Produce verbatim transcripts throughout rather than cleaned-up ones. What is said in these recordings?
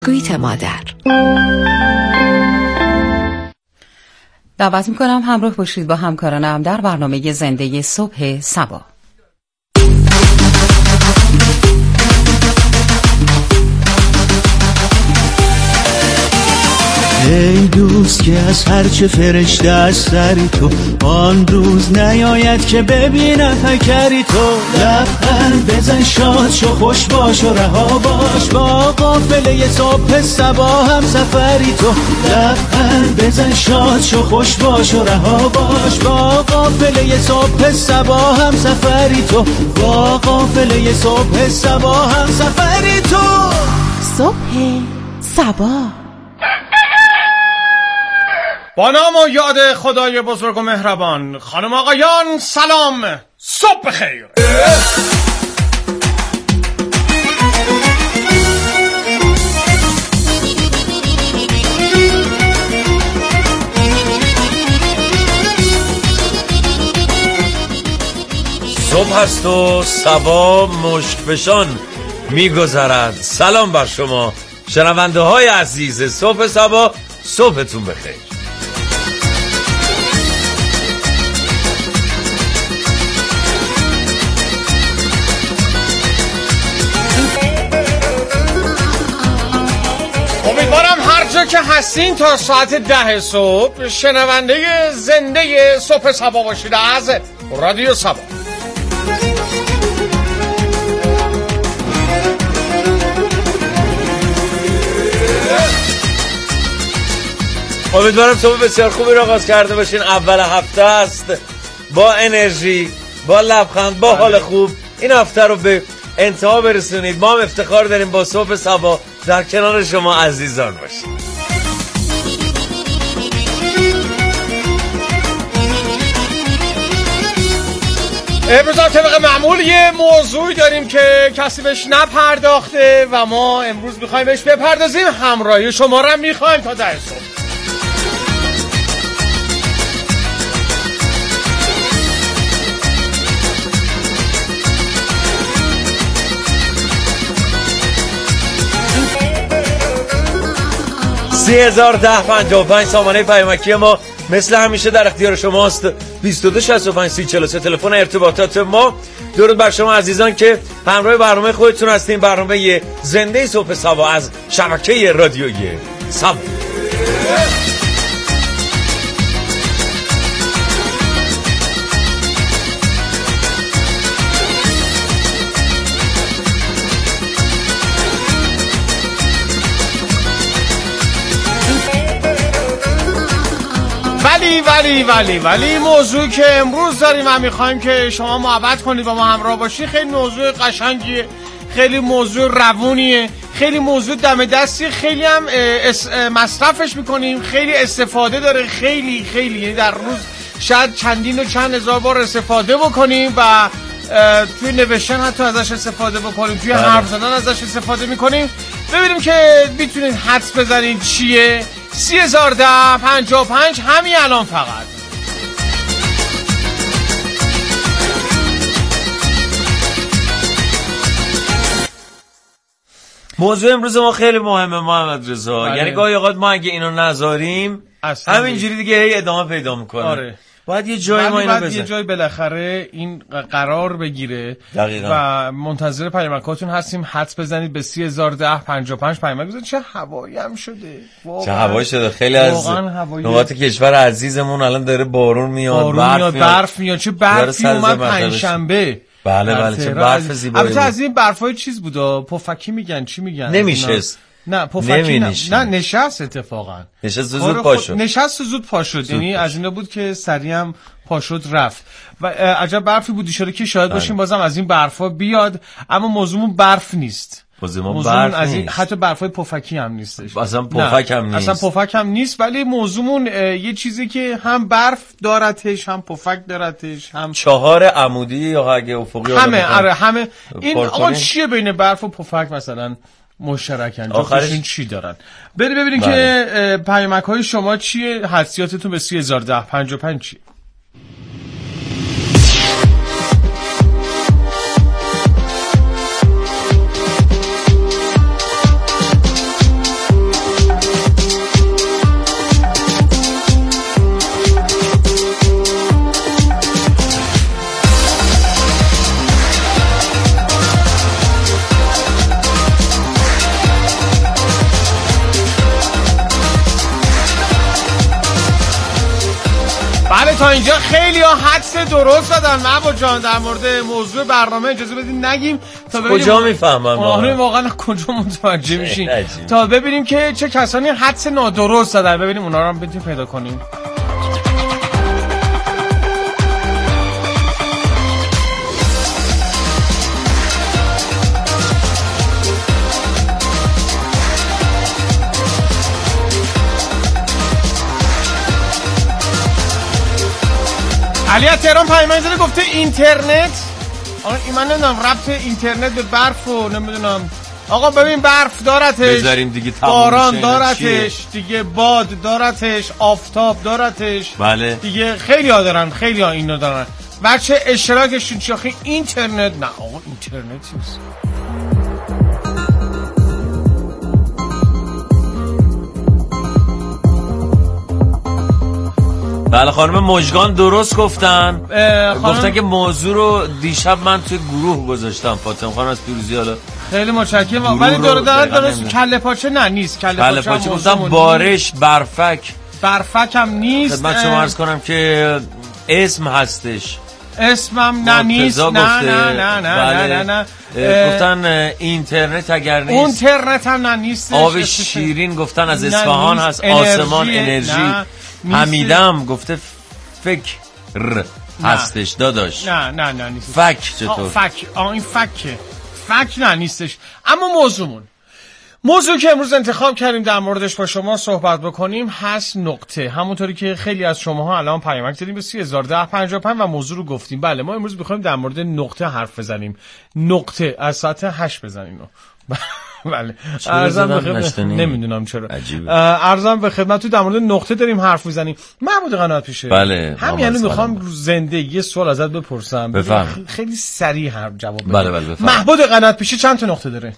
گویت مادر. دعوت میکنم همراه باشید با همکارانم در برنامه زنده صبح صبا. ای دوست که از هرچه فرشته از سری تو، آن روز نیاید که ببینم پیکری تو. لبخند بزن شاد شو خوش باش و رها باش، با قافله صبح صبا هم سفری تو. لبخند بزن شاد شو خوش باش و رها باش، با قافله صبح صبا هم سفری تو. با قافله صبح صبا هم سفری تو. صبح صبا. با نام و یاد خدای بزرگ و مهربان، خانم آقایان سلام، صبح بخیر. صبح است و صبا مشکفشان میگذرد. سلام بر شما شنونده های عزیز صبح صبا، صبحتون بخیر. امیدوارم هر جا که هستین تا ساعت ده صبح شنونده زنده صبح صبا باشید از رادیو صبا. امیدوارم صبح بسیار خوبی رو آغاز کرده باشین. اول هفته است، با انرژی، با لبخند، با حال خوب این هفته رو به انتها برسونید. ما هم افتخار داریم با صبح صبا در کنار شما عزیزان باشیم. امروز طبق معمول یه موضوعی داریم که کسی بهش نپرداخته و ما امروز میخوایم بهش بپردازیم. همراهی شما رو میخوایم تا ده صبح. سی هزار ده پنجاه و پنج سامانه پیامکی ما مثل همیشه در اختیار شماست. بیست و دو شصت و پنج سی چهل و سه تلفن ارتباطات ما. درود بر شما عزیزان که همراه برنامه خودتون هستین. برنامه زنده صبح صبا از شبکه رادیویی صبا. ولی ولی ولی ولی موضوعی که امروز داریم و میخوایم که شما محبت کنید با ما همراه باشید خیلی موضوع قشنگیه، خیلی موضوع روونیه، خیلی موضوع دم دستی، خیلی هم مصرفش میکنیم، خیلی استفاده داره، خیلی خیلی در روز شاید چندین و چند هزار بار استفاده بکنیم و توی نوشتن حتی ازش استفاده بکنیم، توی حرف زدن ازش استفاده میکنیم. ببینیم که میتونید حدس بزنید چیه. سی هزار ده پنجاه و پنج همین الان فقط. موضوع امروز ما خیلی مهمه محمد رضا. یعنی گاهی اوقات ما اگه اینو نذاریم همینجوری دیگه هی ادامه پیدا میکنه. آره. باید یه جای ما اینو باید یه جای بالاخره این قرار بگیره. دقیقاً. و منتظر پیامکاتون هستیم. حدس بزنید به سی هزار ده پنجاه و پنج پیامک بزنید. چه هوایی هم شده، چه هوایی شده. خیلی از نقاط کشور عزیزمون الان داره بارون میاد، بارون برف میاد، میاد برف میاد. چه برفی اومد پنجشنبه. بله بله چه برف زیبایی. البته از این برفای چیز بودا، پفکی میگن، چی میگن؟ نمیشست. نه پفکی نه. نه نشست. اتفاقا نشست زود پا شد. نشست زود پا شد. یعنی از اینا بود که سریع هم پا شد رفت و عجب برفی بود. اشاره که شاید باشیم بازم از این برفا بیاد، اما موضوعمون برف نیست. موضوعمون برف از این نیست. حتی برفای پفکی هم نیستش. اصلا پفک هم نیست. اصلا پفک هم نیست. ولی موضوعمون یه چیزی که هم برف دارتش، هم پفک دارتش، هم چهار عمودی یا اگه افقی همه. آره همه. این آقا چیه بین برف و پفک مثلا مشترکن؟ جفتشون چی دارن؟ بریم ببینیم که پیامک های شما چیه، حدسیاتتون به سی هزار ده پنجاه و پنج چیه. تا اینجا خیلی ها حدس درست دادن. محبوب جان در مورد موضوع برنامه اجازه بدین نگیم تا ببینیم کجا میفهمم آره واقعا کجا متوجه میشین تا ببینیم که چه کسانی حدس نادرست دادن، ببینیم اونا رو هم بتونیم پیدا کنیم. علی از تهران پیام زده گفته اینترنت. آقا من نمیدونم ربط اینترنت به برف و نمیدونم. آقا ببین برف دارتش، بذاریم دیگه، باران دارتش دیگه، باد دارتش، آفتاب دارتش. بله دیگه خیلی ها دارن، خیلی ها اینو دارن. بچه اشتراکشون چاخی اینترنت. نه آقا اینترنت نیست. بله خانم مژگان درست گفتن. خانم... گفتن که موضوع رو دیشب من توی گروه گذاشتم. فاطمه خانم از پیروزی. حالا خیلی متشکرم. ولی دور دارن درست کله پاچه نه نیست. کله پاچه, پاچه گفتم بارش برفک. برفک هم نیست. خدمت شما عرض کنم که اسم هستش. اسمم نه نیست. نه نه نه نه نه نه نه گفتن اینترنت اگر نیست. اینترنت هم نه نیست. آب شیرین گفتن از اصفهان هست. آسمان انرژی. حمیدم گفته فکر هستش داداش. نه نه نه نیست. فک چطور؟ فک آه این فکه. فک نه نیستش. اما موضوعمون موضوع که امروز انتخاب کردیم در موردش با شما صحبت بکنیم هست نقطه. همونطوری که خیلی از شماها الان پیامک دادیم به سی هزار ده پنجاه و پنج و موضوع رو گفتیم. بله ما امروز می‌خوایم در مورد نقطه حرف بزنیم. نقطه از ساعت هشت بزنیم. بله ارزم به خدمت نمیدونم چرا ارزم به خدمت تو در مورد نقطه داریم حرف میزنیم. محمود قنات پیشه. بله همین الان میخوام زنده یه سوال ازت بپرسم. بفهم. خیلی سریع حرف جواب بده. بله بله بفهم. محمود قنات پیشه چند تا نقطه داره؟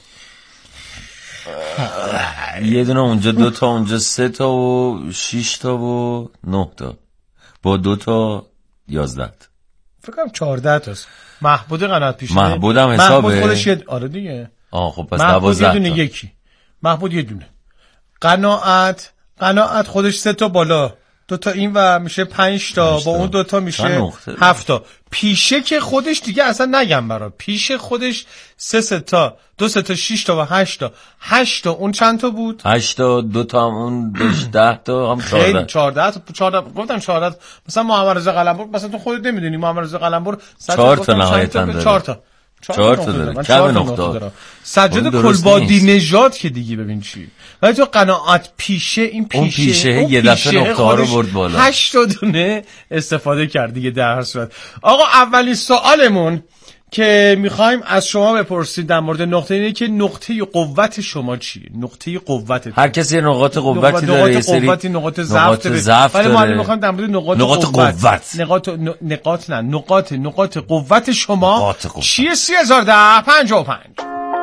یه دونه اونجا، دو تا اونجا، سه تا و شش تا و نه تا با دو تا یازده تا. فکر کنم چهارده تاست. محمود قنات پیشه. محمودم حسابه. محمود خودش یه آره دیگه. آه خب پس محمود یه دونه یکی. محمود یه دونه. قناعت قناعت خودش سه تا بالا، دو تا این و میشه پنج تا، با اون دو تا میشه هفت تا. پیشه که خودش دیگه اصلا نگم برا. پیشه خودش سه سه تا، دو سه تا شش تا و هشت تا. هشت تا اون چند تا بود؟ هشت تا، دو تا اون داشت ده تا هم چهارده. خیلی چهارده تا چهارده گفتم چهارده. مثلا محمد رضا قلمبر مثلا تو خودت نمیدونی محمد رضا قلمبر چهار تا نهایتاً داره. چهار تا. چهار تا داره. کم نقطه داره. سجاد کلبادی نژاد که دیگه ببین چی. ولی تو قناعت پیشه این پیشه اون پیشه یه دفعه نقطه ها رو برد بالا. هشت تا دونه استفاده کرد دیگه در هر صورت. آقا اولین سوالمون که میخوایم از شما بپرسید در مورد نقطه اینه که نقطه قوت شما چیه؟ نقطه قوت هر کسی نقاط قوتی داره، یه سری نقاط نقاط ضعف داره. ولی ما میخوایم در مورد نقاط نقاط قوت نقاط نقاط نه نقاط نقاط قوت شما چیه؟ سی هزار ده پنجاه و پنج.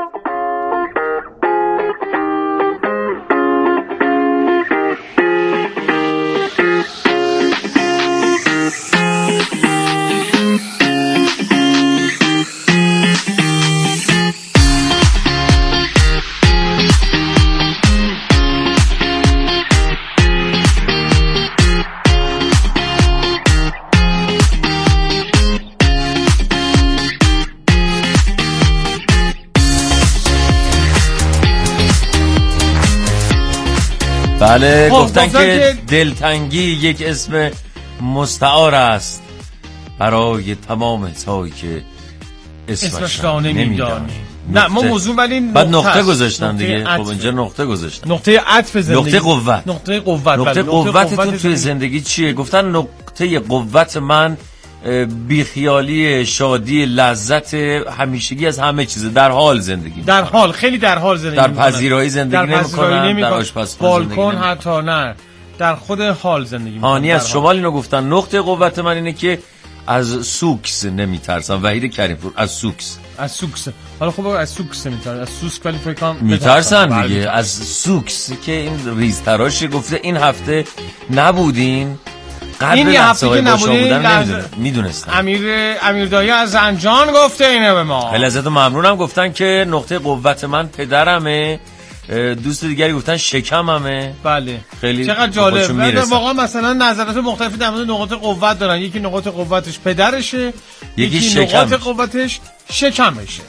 بله گفتن که دلتنگی یک اسم مستعار است برای تمام کسایی که اسمش را نمیدانی. نه ما موضوع ولی بعد نقطه گذاشتن دیگه. خب اینجا نقطه گذاشتن. نقطه عطف زندگی. نقطه قوت. نقطه قوت. نقطه قوتتون توی زندگی چیه؟ گفتن نقطه قوت من بیخیالی، شادی، لذت همیشگی از همه چیزه. در حال زندگی در حال خیلی در حال زندگی در پذیرایی زندگی نمی‌کنن، در آشپزخونه بالکن حتی نه، در خود حال زندگی می‌کنن. هانی از شمال اینو گفتن. نقطه قوت من اینه که از سوکس نمیترسم. وحید کریمپور از سوکس. از سوکس. حالا خب از سوکس نمیترسن، از سوسک ولی فکر کنم میترسن دیگه. از سوکس که این ریزتراش گفته این هفته نبودین. این یه هفته که نبودین میدونستم. امیر امیر دایی از زنجان گفته اینه به ما. خیلی ازتون ممنونم. گفتن که نقطه قوت من پدرمه. دوست دیگری گفتن شکممه. بله خیلی چقدر جالب. واقعا مثلا نظرات مختلفی در مورد نقاط قوت دارن. یکی نقاط قوتش پدرشه، یکی, یکی نقاط قوتش شکمشه.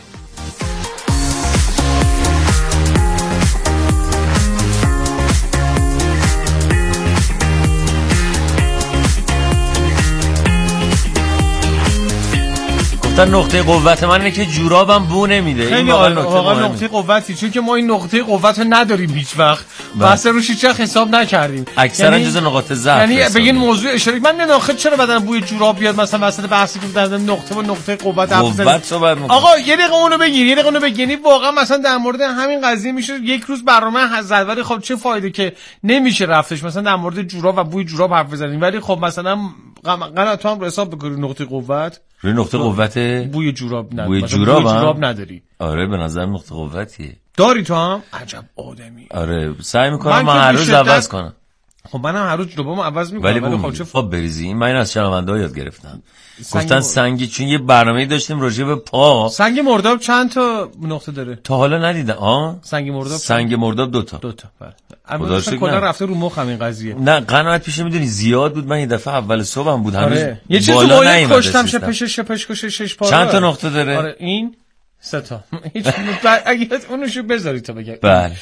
نقطه قوت من اینه که جورابم بو نمیده. خیلی واقعا نقطه قوتی، چون که ما این نقطه قوت رو نداریم هیچ وقت، واسه روش هیچ حساب نکردیم. اکثرا یعنی... جز نقاط ضعف. یعنی به این موضوع اشاره من نمیدونم چرا بدن بوی جوراب بیاد مثلا وسط بحثی که در نقطه و نقطه قوت قوت آقا یه دقیقه اونو بگیر، یه دقیقه اونو بگیری. واقعا مثلا در مورد همین قضیه میشه یک روز برنامه حضرت، ولی خب چه فایده که نمیشه رفتش مثلا در مورد جوراب و بوی جوراب حرف بزنیم. ولی خب مثلا قرار تو هم حساب بکنی نقطه قوت روی نقطه قوت بوی جوراب نداری. بوی جوراب, بوی جوراب نداری. آره به نظر نقطه قوتیه. داری تو هم؟ عجب آدمی. آره سعی میکنم من هر روز عوض کنم. خب منم هر روز جورابمو عوض میکنم. ولی, ولی خب چه خب بریزی. من از شنونده‌ها یاد گرفتم. گفتن سنگی، چون یه برنامه‌ای داشتیم راجع به پا. سنگ مرداب چند تا نقطه داره؟ تا حالا ندیدم. آ سنگ مرداب سنگ مرداب دو تا. دو تا. بله. اما کلا رفته رو مخم این قضیه. نه قناعت پیش میدونی زیاد بود. من یه دفعه اول صبحم بود هنوز. آره. یه چیزی بالا کشتم شپش شپش کش شش پاره. چند تا نقطه داره؟ آره این سه تا. هیچ اگه اونشو بذاری تا بگم. بله.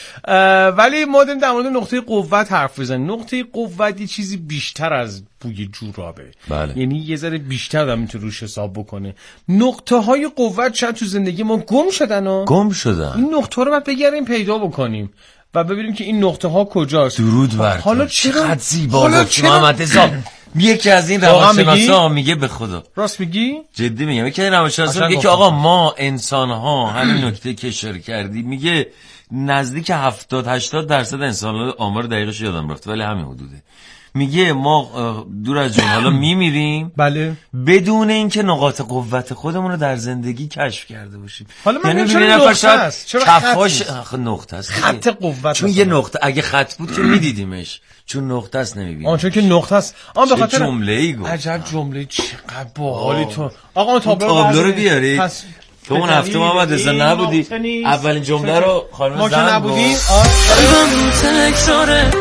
ولی ما داریم در مورد نقطه قوت حرف بزنیم. نقطه قوت یه چیزی بیشتر از بوی جورابه. بله. یعنی یه ذره بیشتر آدم میتونه روش حساب بکنه. نقطه های قوت شاید تو زندگی ما گم شدن ها. گم شدن. این نقطه رو باید بگردیم پیدا بکنیم و ببینیم که این نقطه ها کجاست. درود بر تو. حالا چرا چقدر زیبا گفت محمد رضا. یکی از این روانشناسا میگه به خدا. راست میگی؟ جدی میگم. یکی از روانشناسا میگه که آقا ما انسان ها همین نکته که اشاره کردی، میگه نزدیک هفتاد هشتاد درصد انسان ها، آمار دقیقش یادم رفته ولی همین حدوده، میگه ما دور از جون حالا میمیریم بله بدون اینکه نقاط قوت خودمون رو در زندگی کشف کرده باشیم. حالا من یعنی چرا نقطه است؟ چرا کفاش نقطه است؟ خط قوت. چون یه نقطه اگه خط بود که میدیدیمش، چون نقطه است نمیبینیم. آن چون که نقطه است. آن به خاطر جمله‌ای گفت. عجب جمله چقدر باحالی تو. آقا اون تابلو رو بیاری. پس تو اون هفته محمد رضا نبودی. اولین جمله رو خانم زن ما که نبودیم. قلبم تکراره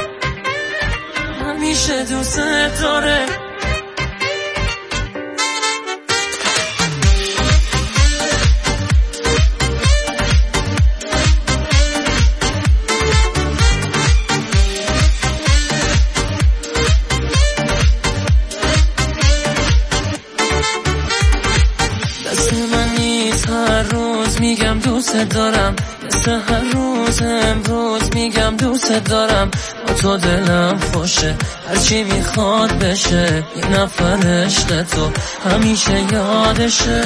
همیشه دوست داره. دست من نیست هر روز میگم دوست دارم، مثل هر روز امروز میگم دوست دارم. با تو دلم خوشه هرچی میخواد بشه، این نفر عشق تو همیشه یادشه.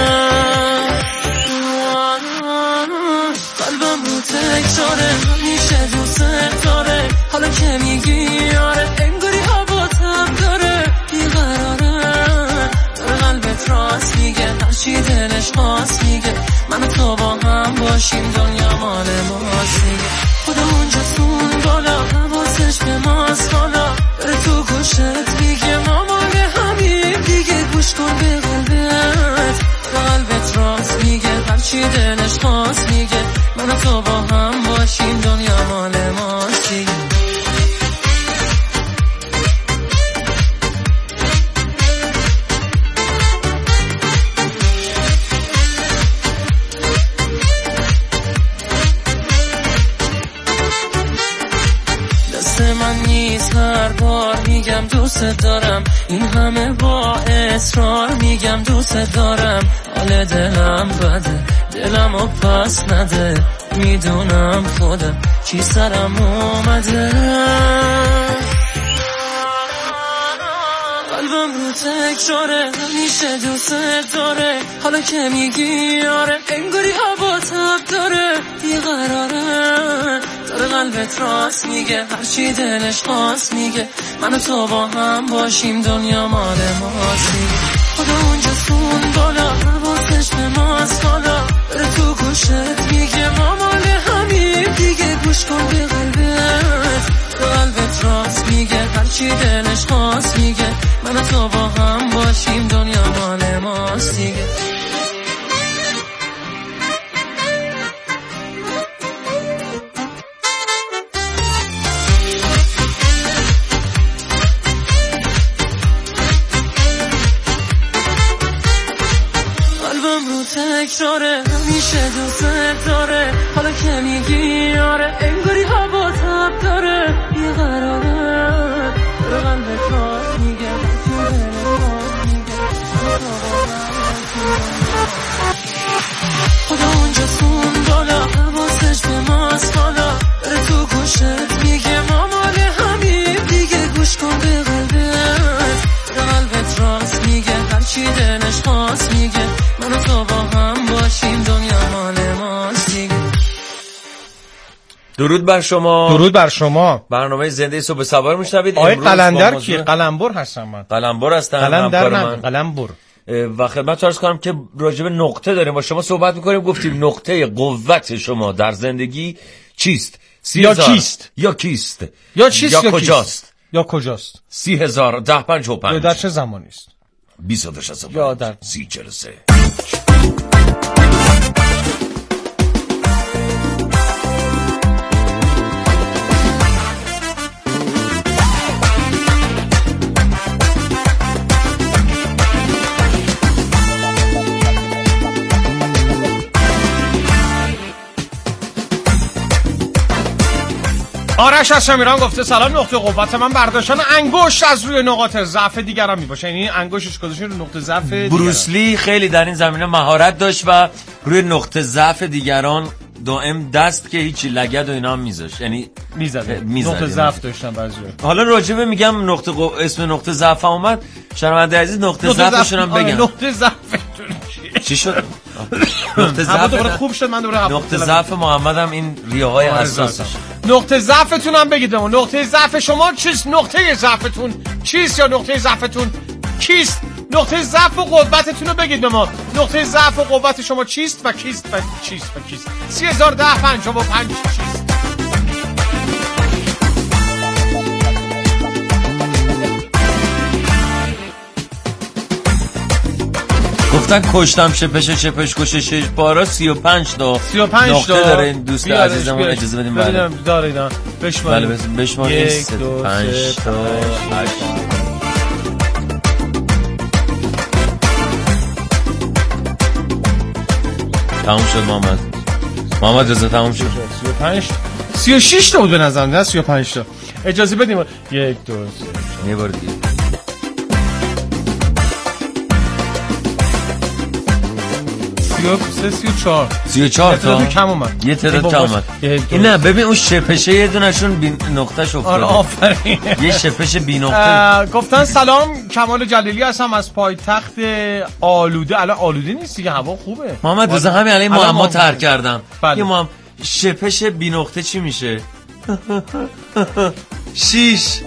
قلبم رو تکراره همیشه دوست داره. حالا که میگی آره انگاری حواسم داره، بیقراره داره قلبت راست میگه، هرچی دلش خواست میگه. من و تو با هم باشیم دنیا مال ماست میگه. خدا اونجا سون بالا حواسش به ماست حالا، بره تو گوشت میگه ما مال همین دیگه. گوش کن به قلبت، قلبت راست میگه، هرچی دلش خواست میگه. من و تو با هم باشیم دنیا مال ماست میگه. من نیست هر بار میگم دوست دارم، این همه با اصرار میگم دوست دارم. حال دلم بده دلمو پس نده، میدونم خودم چی سرم اومده. قلبم رو تکراره همیشه دوست داره. حالا که میگی آره انگاری هوا تب داره، بیقراره داره قلبت راست میگه، هرچی دلش خواست میگه. من و تو با هم باشیم دنیا مال ماست میگه. خدا اونجا سون بالا حواسش به ماست حالا، بره تو گوشت میگه ما مال همین دیگه. گوش کن به قلبت، قلبت راست میگه، هرچی دلش خواست میگه. من و تو با هم باشیم دنیا مال ماست دیگه. شاره همیشه دوست داره حالا که میگی آره انگاری هوا تب داره بیقراره داره قلبت راست میگه خدا اونجا سون بالا حواسش به ماست حالا داره تو گوشت میگه ما مال همین دیگه گوش کن به قلبت داره قلبت راست میگه هرچی دلش خواست میگه من و تو با هم باشیم دنیا مال ماست دیگه. درود بر شما. درود بر شما. برنامه زنده صبح سوار میشنوید. آقای قلندر کی؟ قلمبر هستم من. قلمبر هستم. قلندر من قلمبر. و خدمت عرض کنم که راجع به نقطه داریم با شما صحبت میکنیم. گفتیم نقطه قوت شما در زندگی چیست؟ یا کیست؟ یا کیست؟ یا چیست یا, یا کجاست؟ یا کجاست؟ سی هزار ده پنج و پنج. یا در چه زمانی است؟ بیست و دو شصت و پنج. یا در سی چهل و سه. آرش از شمیران گفته سلام، نقطه قوت من برداشتن انگشت از روی نقاط ضعف دیگران میباشه. یعنی انگشتش گذاشتن روی نقطه ضعف دیگران. بروسلی خیلی در این زمینه مهارت داشت و روی نقطه ضعف دیگران دائم دست که هیچی لگد و اینا هم میذاشت، یعنی میزد. میزد. نقطه ضعف داشتن بعضی. حالا راجبه میگم نقطه قو... اسم نقطه ضعف اومد، شنونده عزیز نقطه ضعفشون هم بگم. نقطه ضعفتون چی شد؟ نقطه ضعف دوباره خوب شد. من دوباره نقطه ضعف محمد هم این ریه‌های حساسش. نقطه ضعفتون هم بگید. نقطه ضعف شما چیست؟ نقطه ضعفتون چیست یا نقطه ضعفتون کیست؟ نقطه ضعف و قوتتون رو بگید به ما. نقطه ضعف و قوت شما چیست و کیست و چیست و کیست؟ سی هزار ده پنج و پنج چیست؟ گفتن کشتم شپش شپش کشش بارا سی و پنج تا سی و پنج نقطه داره این دوست عزیزمون. اجازه بدیم بله داره اینا بشماریم. بله بشماریم. یک دو پنج تا هشت. تموم شد محمد. محمد رضا تموم شد. سی و پنج سی و شش تا بود به نظرم، نه سی و پنج تا. اجازه بدیم. یک دو سه یه بار دیگه. سی و سه سی و چهار سی و چهار تا کم اومد. یه تعداد کم اومد. این نه ببین اون شپشه یه دونشون بی نقطهش افتاده. آره آفرین. یه شپش بی نقطه. گفتن سلام، کمال جلیلی هستم از پایتخت آلوده. الان آلوده نیست دیگه، هوا خوبه. محمد رضا همین الان معما ترک کردم. بله. یه معما شپش بی نقطه چی میشه؟ شیش.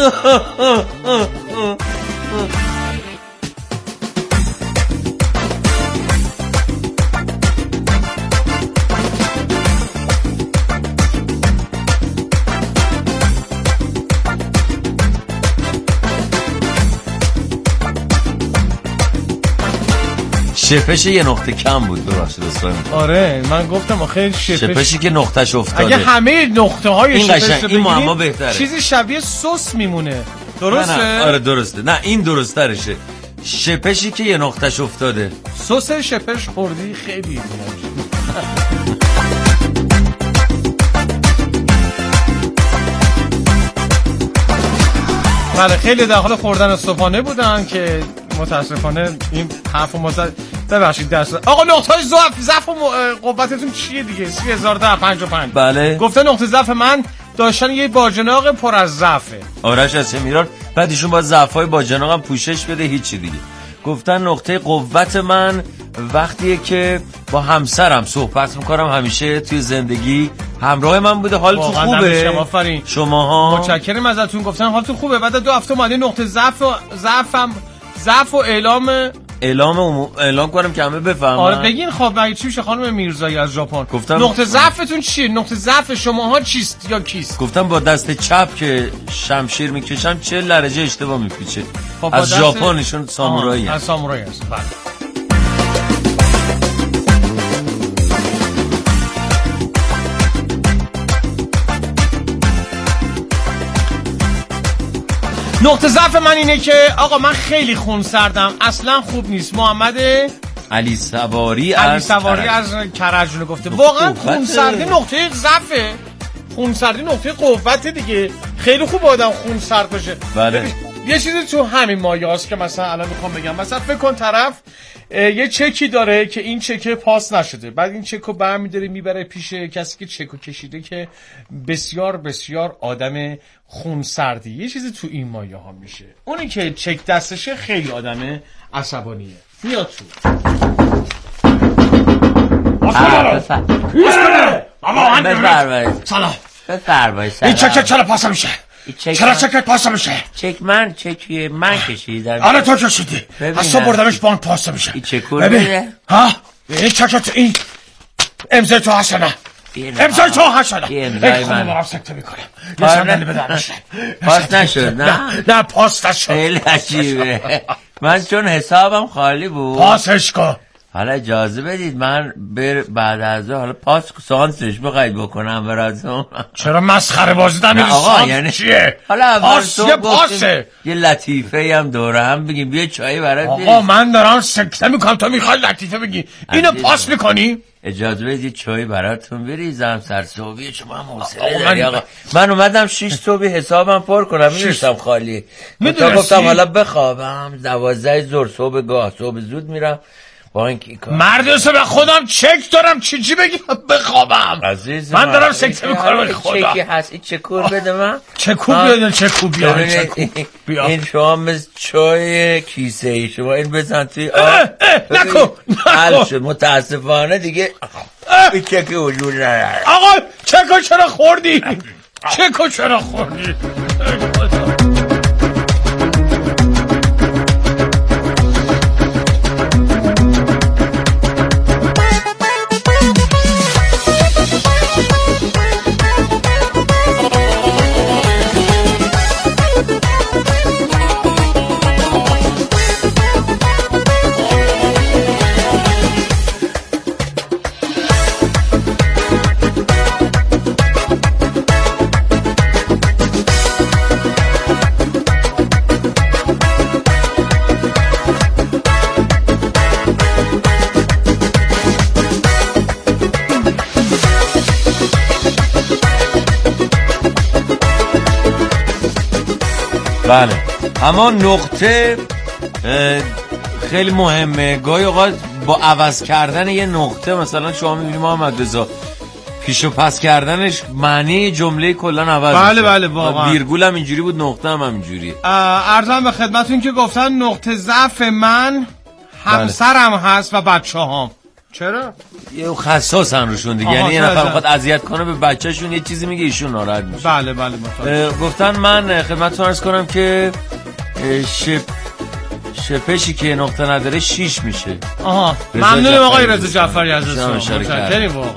شپش یه نقطه کم بود. ببخشید اصلا. آره من گفتم آخه شپش شپشی که نقطهش افتاده. اگه همه نقطه های این شپش قشنگ، این معما بهتره. چیزی شبیه سس میمونه. درسته؟ نه نه. آره درسته. نه این درست ترشه. شپشی که یه نقطهش افتاده. سس شپش خوردی خیلی بله خیلی در حال خوردن صبحانه بودن که متاسفانه این حرف مزد ببخشید درست. آقا نقطه های ضعف ضعف و قوتتون چیه دیگه؟ سی هزار ده پنج و پنج. بله گفته نقطه ضعف من داشتن یه باجناق پر از ضعفه. آرش از شمیران. بعد ایشون با ضعف‌های باجناق هم پوشش بده هیچی دیگه. گفتن نقطه قوت من وقتیه که با همسرم صحبت میکنم، همیشه توی زندگی همراه من بوده. حالتون خوبه؟ شماها متشکرم ازتون. گفتن حالتون خوبه. بعد دو هفته اومده نقطه ضعف و ضعفم ضعف و اعلام اعلام اعلام کنم که همه بفهمن. آره بگین. خب برای چی میشه خانم میرزایی از ژاپن؟ گفتم نقطه ضعفتون چیه؟ نقطه ضعف شماها چیست یا کیست؟ گفتم با دست چپ که شمشیر میکشم چه درجه اشتباه میپیچه. خب از ژاپن ایشون سامورایی از سامورایی هست. بله نقطه ضعف من اینه که آقا من خیلی خونسردم، اصلا خوب نیست. محمد علی سواری علی از سواری از کرجونه گفته واقعا خونسردی نقطه ضعفه. خونسردی نقطه قوت دیگه. خیلی خوب آدم خون سرد بشه. بله. یه چیزی تو همین مایه‌هاست که مثلا الان میخوام بگم. مثلا فکر کن طرف یه چکی داره که این چکه پاس نشده، بعد این چکو برمی‌داره میبره پیش کسی که چکو کشیده که بسیار بسیار آدم خونسردی. یه چیزی تو این مایه‌ها میشه. اونی که چک دستشه خیلی آدم عصبانیه. میاد تو. بفرمایید. سلام. بفرمایید. این چک چرا پاس میشه؟ چرا چکت پاس میشه؟ چک من چکی من کشیدم. آره تو کشیدی. از تو بردمش بانک پاس میشه. این چکور بده. ها؟ این چکت این امضای تو حسنه. امضای تو حسنه. این امضای من. من سکته میکنم. یه صندلی بدمش. پاس نشد نه؟ نه پاس نشد. خیلی عجیبه. من چون حسابم خالی بود. پاسش کن. حالا اجازه بدید من بر بعد از حالا پاس سانسش بخواید بکنم براتون. چرا مسخره بازی نمی‌کنی؟ آقا یعنی چیه؟ حالا اول تو پاسه. یه لطیفه هم دوره هم بگیم بیا چای برات. آقا من دارم سکته میکنم تو میخوای لطیفه بگی. اینو پاس میکنی؟ اجازه بدید چای براتون بریزم سرصبحی شما هم حوصله داری آقا. من اومدم شش صبح حسابم پر کنم میرسم خالی. میدونم گفتم حالا بخوابم دوازده ظهر صبح گاه صبح زود میرم بانکی کار. مردسه به خودم چک دارم چی چی بگی بخوابم. عزیز من دارم سکته میکنم به خدا. چکی هست این چکور بده من. چکور بده چکور بیا بیا. این شما مثل چای کیسه ای شما این بزن توی آب. نکن حل شد متاسفانه دیگه این چکی وجود نداره. آقا چکو چرا خوردی؟ چکو چرا خوردی؟ بله اما نقطه خیلی مهمه. گاهی اوقات با عوض کردن یه نقطه مثلا شما میبینید محمد رضا پیش و پس کردنش معنی جمله کلا عوض بله میشه. بله واقعا. ویرگول هم اینجوری بود نقطه هم همینجوریه. عرضم به خدمتتون که گفتن نقطه ضعف من همسرم هست و بچه‌هام. چرا؟ یه خصاصن روشون دیگه، یعنی یه نفر میخواد اذیت کنه به بچه‌شون یه چیزی میگه ایشون ناراحت میشه. بله بله متوجه. گفتن من خدمتتون عرض کنم که شپ شپشی که نقطه نداره شیش میشه. آها ممنونم آقای رضا جعفری عزیزم. متشکرم واقعا.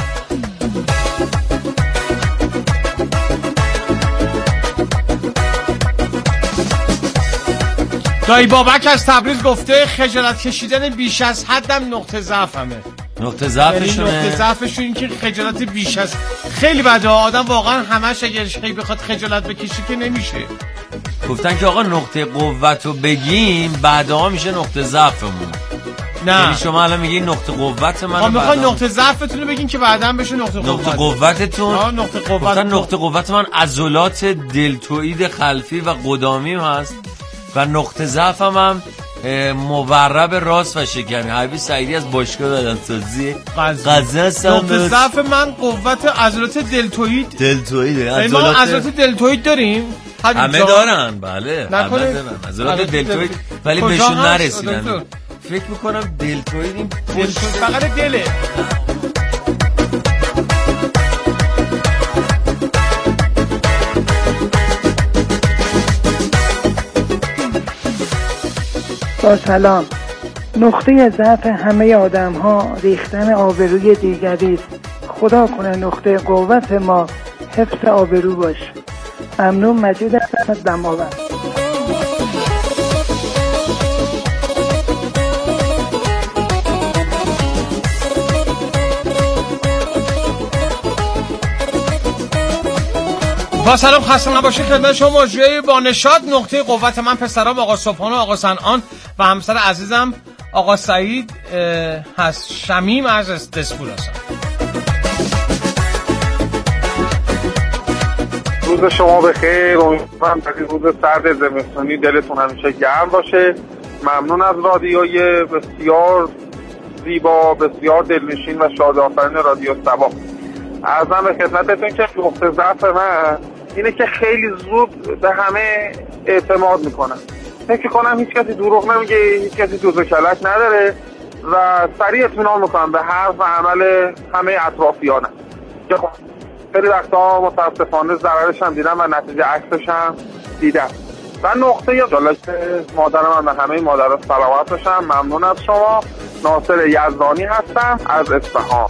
دایی بابک از تبریز گفته خجالت کشیدن بیش از حدم نقطه ضعفمه. نقطه ضعفشونه. نقطه ضعفشون این که خجالت بیش از خیلی بده. آدم واقعا همش اگر خیلی بخواد خجالت بکشه که نمیشه. گفتن که آقا نقطه قوتو بگیم بعدها میشه نقطه ضعفمون. نه یعنی شما الان میگی نقطه قوت من. ما میخواین نقطه ضعفتون رو بگین که بعداً بشه نقطه قوت. نقطه قوتتون. آه نقطه قوت. گفتن نقطه قوت من عضلات دلتوئید خلفی و قدامیم هست و نقطه ضعفم هم مورب راست و شکمی. حبیبی سعیدی از باشگاه بدنسازی غزه هستم. نقطه ضعف من قوت عضلات دلتوئید. دلتوئید عضلات عضلات دلتوئید داریم. همه دارن بله. نکنه عضلات دلتوئید ولی بهشون نرسیدن. فکر میکنم دلتوئید این دلتوئید فقط دله. با سلام. نقطه ضعف همه آدم ها ریختن آبروی دیگری است. خدا کنه نقطه قوت ما حفظ آبرو باشه. ممنون. مجید از دماوند. با سلام خسته نباشید خدمت شما مجری با نشاط. نقطه قوت من پسرام آقا صبحان و آقا صنعان و همسر عزیزم آقا سعید هست. شمیم از دسپول هستم. روز شما بخیر، امیدوارم در روز سرد زمستانی دلتون همیشه گرم باشه. ممنون از رادیوی بسیار زیبا، بسیار دلنشین و شادآفرین رادیو صبا. عرضم به خدمتتون که نقطه ضعف من اینه که خیلی زود به همه اعتماد میکنم. فکر کنم هیچ کسی دروغ نمیگه، هیچ کسی دوز و کلک نداره و سریع اطمینان میکنم به حرف و عمل همه اطرافیانم که خب خیلی وقتا متاسفانه ضررش هم دیدم و نتیجه عکسش هم دیدم. و نقطه جالب مادرم هم به همه مادرها صلوات باشم. ممنون از شما. ناصر یزدانی هستم از اصفهان.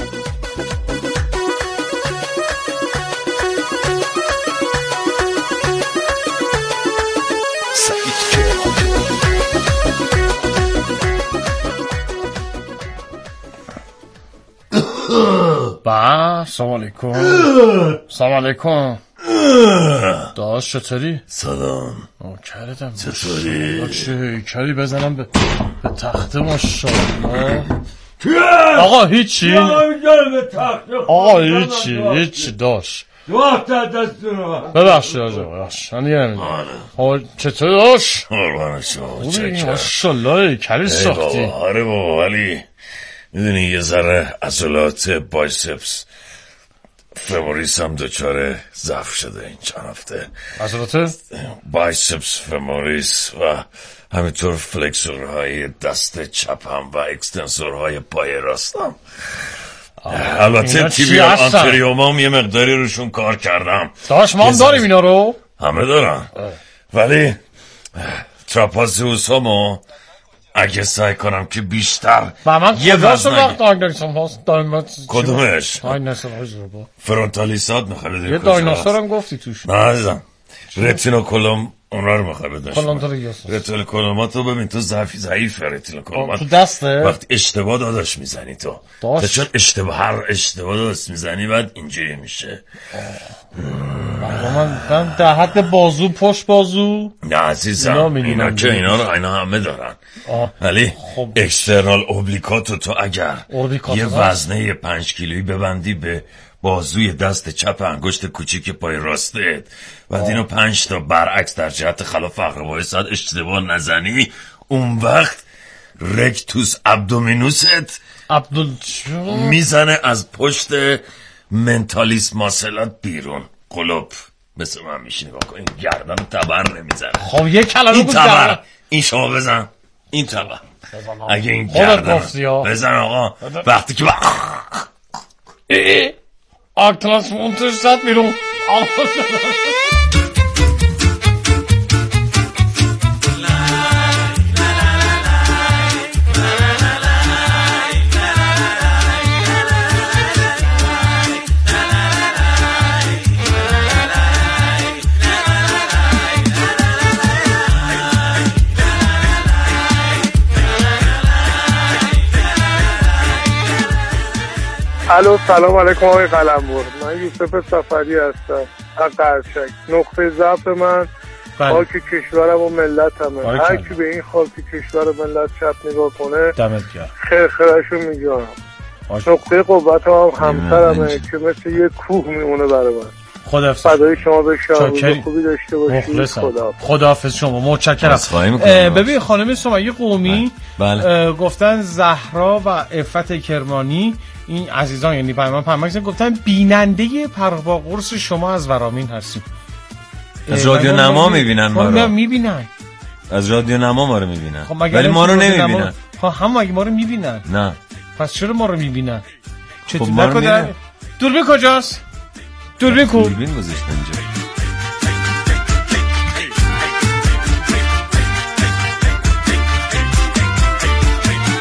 با سلام علیکم. سلام علیکم. داش چطوری؟ سلام. کردم چطوری؟ چه کاری بزنم به, به تخت ماشاءالله. آقا هیچی. آقا هیچی هیچی داش. وقت دست رو ببخشید آجا ببخشید. من دیگه نمیدونم. آقا چطور داش؟ قربان شما چکر. ماشاءالله کلی ساختی. آره بابا ولی میدونی یه ذره عضلات بایسپس فموریس هم دچار ضعف شده این چند هفته. عضلات بایسپس فموریس و همینطور فلکسورهای دست چپم و اکستنسورهای پای راستم. البته تیبیال آنتریومام یه مقداری روشون کار کردم. داش ما هم داریم اینا رو. همه دارن ولی تراپازیوسامو اگه سعی کنم که بیشتر و من یه وزن وقت آگرسم هست دایمت کدومش؟ دایناسور هایزو با فرونتالیسات میخواه بدونی یه دایناسور هم گفتی توش. نه عزیزم رتینوکولوم اونا رو میخواه بدونی. کلانتریاس رتینوکولوماتو ببین تو ضعفی ضعیفه رتینوکولومات تو دسته وقتی اشتباه داداش میزنی تو داش. تو چون اشتباه هر اشتباه داداش میزنی بعد اینجوری میشه. من من در حد بازو پشت بازو نه عزیزم اینا که اینا رو اینا همه دارن ولی خب. اکسترنال اوبلیکاتو تو اگر یه وزنه پنج کیلویی ببندی به بازوی دست چپ انگشت کوچیک پای راستت و اینو پنج تا برعکس در جهت خلاف عقربای ساعت اشتباه نزنی اون وقت رکتوس ابدومینوست عبدال میزنه از پشت منتالیس ماسلات بیرون. قلوب مثل من میشینی با این گردن تبر نمیزنه. خب یه کلمه این تبر این شما بزن این تبر اگه این گردن بزن آقا وقتی که با آکتلاس مونتش زد بیرون. الو سلام علیکم آقای قلمبر. من یوسف سفری هستم از قرشک. نقطه ضعف من خاک کشورم و ملتمه. هر کی به این خاک کشور و ملت چپ نگاه کنه دمت گرم خرخرشو میگم. نقطه قوت هم همسرمه که مثل یه کوه میمونه برای من. خداحافظ. فدای شما بشم. روز خوبی داشته باشید. خداحافظ. خداحافظ شما. متشکرم. ببین خانم سمیه قومی بله. گفتن زهرا و عفت کرمانی این عزیزان یعنی پیمان پیمکسن گفتن بیننده پروا قرص شما از ورامین هستیم. از رادیو نما میبینن ما رو. میبینن از رادیو نما ما رو میبینن خب ولی ما رو نمیبینن. ها هم مگه ما رو میبینن؟ نه پس چرا ما رو میبینن؟ چطور خب دوربین کجاست؟ دوربین کو؟ دوربین گذاشتن اینجا.